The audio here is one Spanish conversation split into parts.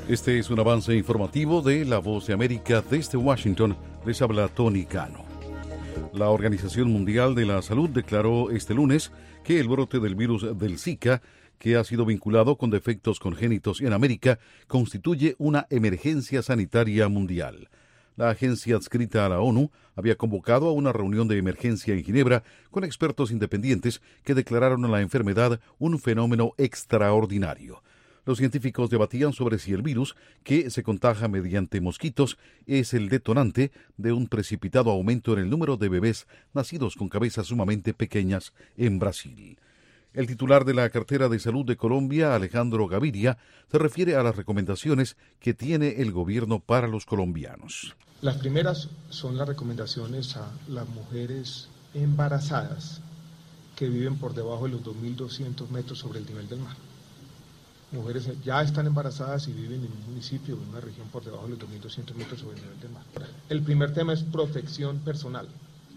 Este es un avance informativo de La Voz de América. Desde Washington les habla Tony Cano. La Organización Mundial de la Salud declaró este lunes que el brote del virus del Zika, que ha sido vinculado con defectos congénitos en América, constituye una emergencia sanitaria mundial. La agencia adscrita a la ONU había convocado a una reunión de emergencia en Ginebra con expertos independientes que declararon a la enfermedad un fenómeno extraordinario. Los científicos debatían sobre si el virus, que se contagia mediante mosquitos, es el detonante de un precipitado aumento en el número de bebés nacidos con cabezas sumamente pequeñas en Brasil. El titular de la Cartera de Salud de Colombia, Alejandro Gaviria, se refiere a las recomendaciones que tiene el gobierno para los colombianos. Las primeras son las recomendaciones a las mujeres embarazadas que viven por debajo de los 2.200 metros sobre el nivel del mar. Mujeres ya están embarazadas y viven en un municipio o en una región por debajo de los 2.200 metros sobre el nivel del mar. El primer tema es protección personal.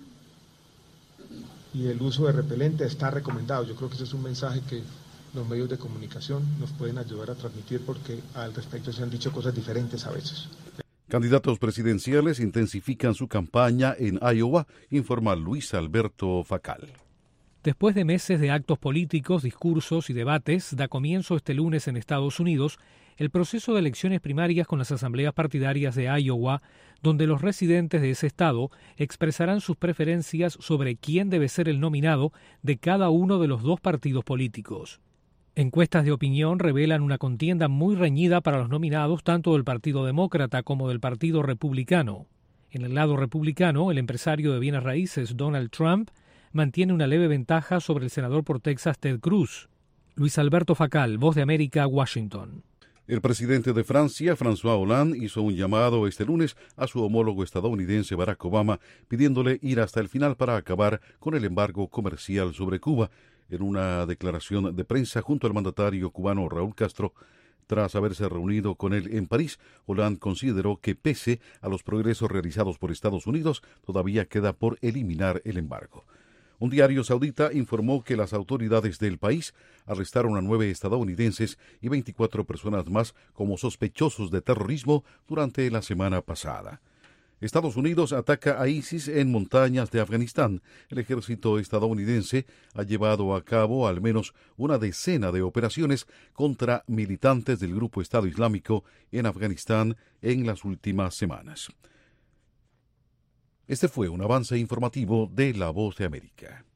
Y el uso de repelente está recomendado. Yo creo que ese es un mensaje que los medios de comunicación nos pueden ayudar a transmitir porque al respecto se han dicho cosas diferentes a veces. Candidatos presidenciales intensifican su campaña en Iowa, informa Luis Alberto Facal. Después de meses de actos políticos, discursos y debates, da comienzo este lunes en Estados Unidos el proceso de elecciones primarias con las asambleas partidarias de Iowa, donde los residentes de ese estado expresarán sus preferencias sobre quién debe ser el nominado de cada uno de los dos partidos políticos. Encuestas de opinión revelan una contienda muy reñida para los nominados tanto del Partido Demócrata como del Partido Republicano. En el lado republicano, el empresario de bienes raíces Donald Trump mantiene una leve ventaja sobre el senador por Texas Ted Cruz. Luis Alberto Facal, Voz de América, Washington. El presidente de Francia, François Hollande, hizo un llamado este lunes a su homólogo estadounidense Barack Obama, pidiéndole ir hasta el final para acabar con el embargo comercial sobre Cuba. En una declaración de prensa junto al mandatario cubano Raúl Castro, tras haberse reunido con él en París, Hollande consideró que pese a los progresos realizados por Estados Unidos, todavía queda por eliminar el embargo. Un diario saudita informó que las autoridades del país arrestaron a 9 estadounidenses y 24 personas más como sospechosos de terrorismo durante la semana pasada. Estados Unidos ataca a ISIS en montañas de Afganistán. El ejército estadounidense ha llevado a cabo al menos una decena de operaciones contra militantes del grupo Estado Islámico en Afganistán en las últimas semanas. Este fue un avance informativo de La Voz de América.